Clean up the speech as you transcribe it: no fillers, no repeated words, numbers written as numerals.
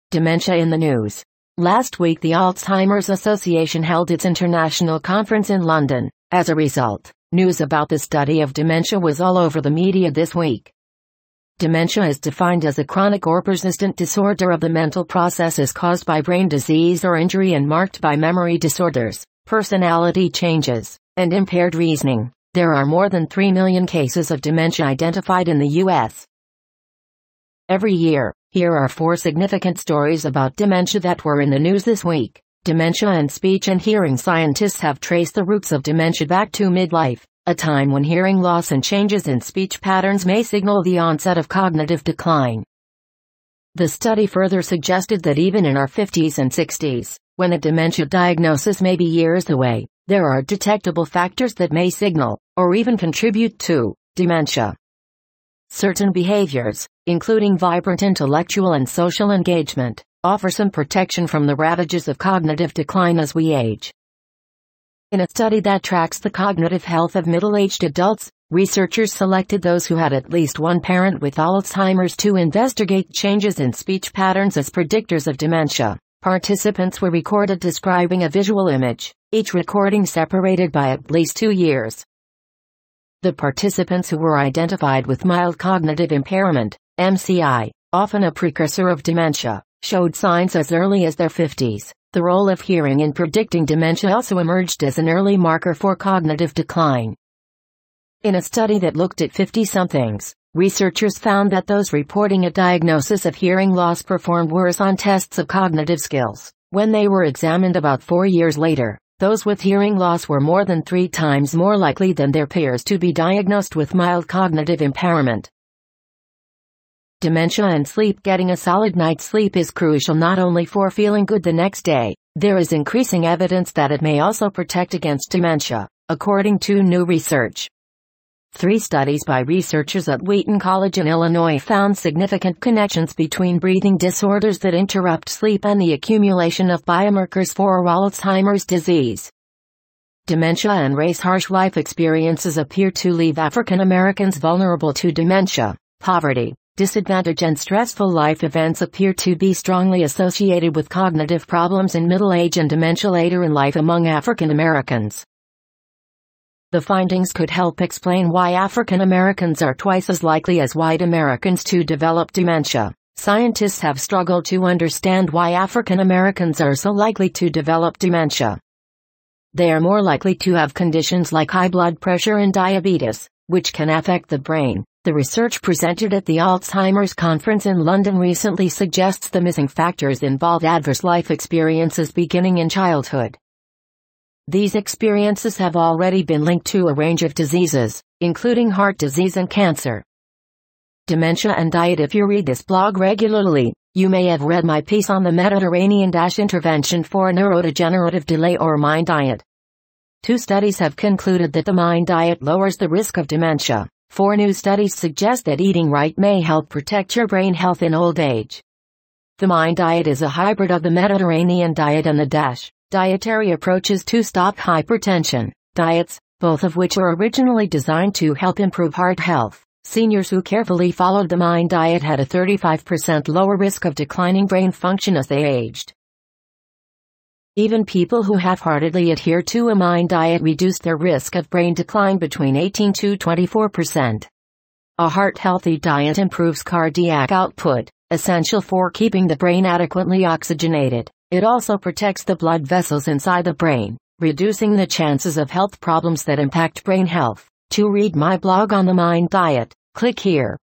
Dementia in the news. Last week the Alzheimer's Association held its international conference in London. As a result, news about the study of dementia was all over the media this week. Dementia is defined as a chronic or persistent disorder of the mental processes caused by brain disease or injury and marked by memory disorders, personality changes, and impaired reasoning. There are more than 3 million cases of dementia identified in the U.S. every year. Here are 4 significant stories about dementia that were in the news this week. Dementia and speech and hearing scientists have traced the roots of dementia back to midlife, a time when hearing loss and changes in speech patterns may signal the onset of cognitive decline. The study further suggested that even in our 50s and 60s, when a dementia diagnosis may be years away, there are detectable factors that may signal, or even contribute to, dementia. Certain behaviors, including vibrant intellectual and social engagement, offer some protection from the ravages of cognitive decline as we age. In a study that tracks the cognitive health of middle-aged adults, researchers selected those who had at least one parent with Alzheimer's to investigate changes in speech patterns as predictors of dementia. Participants were recorded describing a visual image, each recording separated by at least 2 years. The participants who were identified with mild cognitive impairment, MCI, often a precursor of dementia, showed signs as early as their 50s. The role of hearing in predicting dementia also emerged as an early marker for cognitive decline. In a study that looked at 50-somethings, researchers found that those reporting a diagnosis of hearing loss performed worse on tests of cognitive skills. When they were examined about 4 years later, those with hearing loss were more than 3 times more likely than their peers to be diagnosed with mild cognitive impairment. Dementia and sleep. Getting a solid night's sleep is crucial not only for feeling good the next day, there is increasing evidence that it may also protect against dementia, according to new research. 3 studies by researchers at Wheaton College in Illinois found significant connections between breathing disorders that interrupt sleep and the accumulation of biomarkers for Alzheimer's disease. Dementia and race. Harsh life experiences appear to leave African Americans vulnerable to dementia. Poverty, disadvantage and stressful life events appear to be strongly associated with cognitive problems in middle age and dementia later in life among African Americans. The findings could help explain why African Americans are twice as likely as white Americans to develop dementia. Scientists have struggled to understand why African Americans are so likely to develop dementia. They are more likely to have conditions like high blood pressure and diabetes, which can affect the brain. The research presented at the Alzheimer's conference in London recently suggests the missing factors involve adverse life experiences beginning in childhood. These experiences have already been linked to a range of diseases, including heart disease and cancer. Dementia and diet. If you read this blog regularly, you may have read my piece on the Mediterranean intervention for neurodegenerative delay or MIND diet. 2 studies have concluded that the MIND diet lowers the risk of dementia. 4 new studies suggest that eating right may help protect your brain health in old age. The MIND diet is a hybrid of the Mediterranean diet and the dietary approaches to stop hypertension diets, both of which were originally designed to help improve heart health. Seniors who carefully followed the MIND diet had a 35% lower risk of declining brain function as they aged. Even people who half-heartedly adhere to a MIND diet reduced their risk of brain decline between 18 to 24%. A heart-healthy diet improves cardiac output, essential for keeping the brain adequately oxygenated. It also protects the blood vessels inside the brain, reducing the chances of health problems that impact brain health. To read my blog on the MIND diet, click here.